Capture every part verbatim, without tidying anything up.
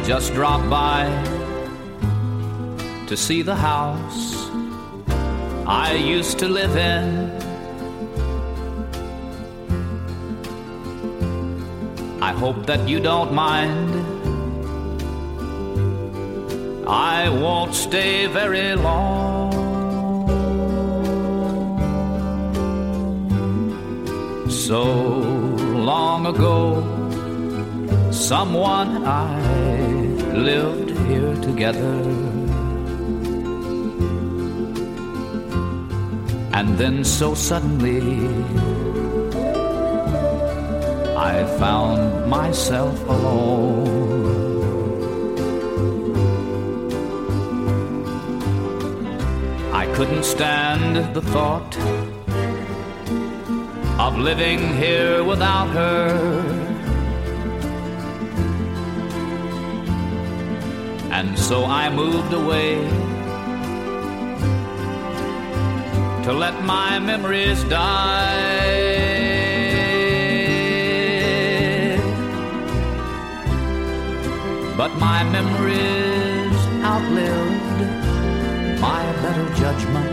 just dropped by to see the house I used to live in. I hope that you don't mind. I won't stay very long. So long ago, someone and I lived here together. And then so suddenly I found myself alone. I couldn't stand the thought of living here without her. And so I moved away to let my memories die. But my memories outlived my better judgment.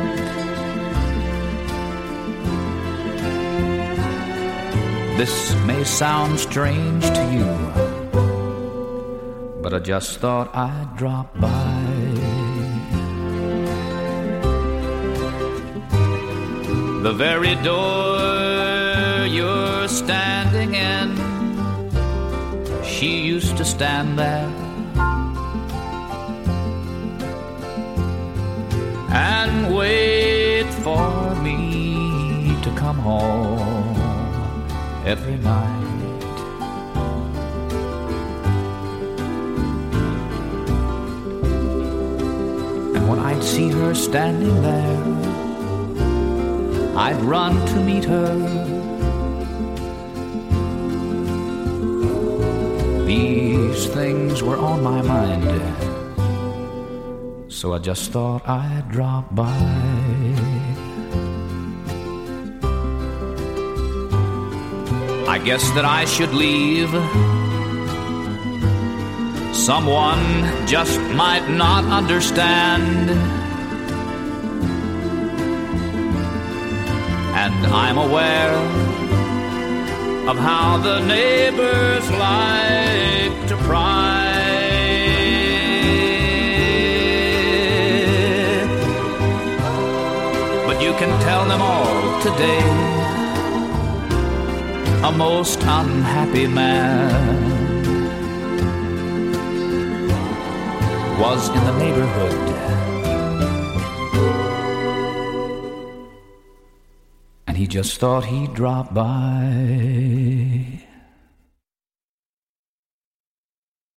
This may sound strange to you, but I just thought I'd drop by. The very door you're standing in, she used to stand there and wait for me to come home every night. And when I'd see her standing there, I'd run to meet her. These things were on my mind, so I just thought I'd drop by. I guess that I should leave. Someone just might not understand. And I'm aware of how the neighbors like to pry. But you can tell them all today, a most unhappy man was in the neighborhood. He just thought he'd drop by.